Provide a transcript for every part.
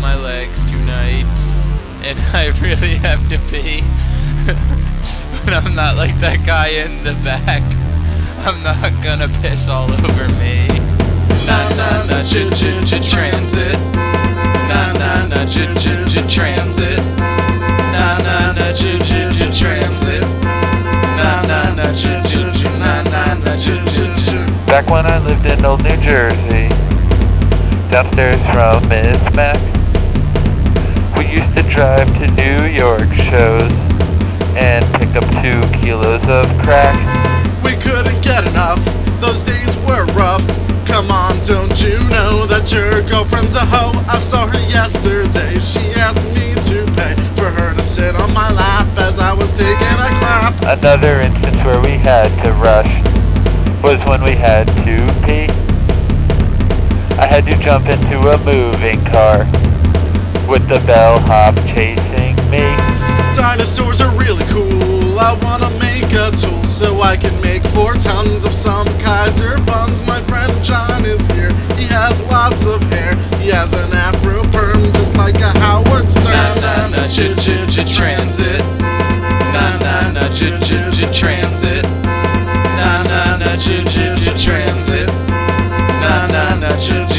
my legs tonight, and I really have to pee. But I'm not like that guy in the back. I'm not gonna piss all over me. Na na na transit. Na na na transit. Na na na transit. Na na na Back when I lived in Old New Jersey, downstairs from Miss Mac, we used to drive to New York shows and pick up 2 kilos of crack. We couldn't get enough, those days were rough. Come on, don't you know that your girlfriend's a hoe? I saw her yesterday, she asked me to pay for her to sit on my lap as I was taking a crap. Another instance where we had to rush was when we had to pee. I had to jump into a moving car with the bellhop chasing me. Dinosaurs are really cool, I wanna make a tool so I can make 4 tons of some Kaiser buns. My friend John is here, he has lots of hair, he has an afro perm just like a Howard Stern. Na na na transit. Na na na transit. Na na na transit. Na na na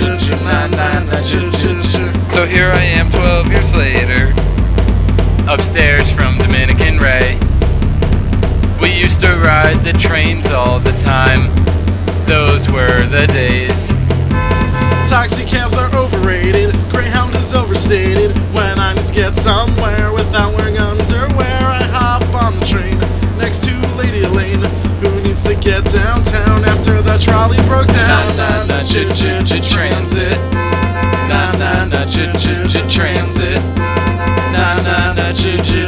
So here I am 12 years later, upstairs from Dominican Ray. We used to ride the trains all the time. Those were the days. Taxi cabs are overrated, Greyhound is overstated. When I need to get somewhere without wearing underwear, I hop on the train next to Lady Elaine, who needs to get downtown after the trolley broke down. Na na na transit. Na na na transit. Na na na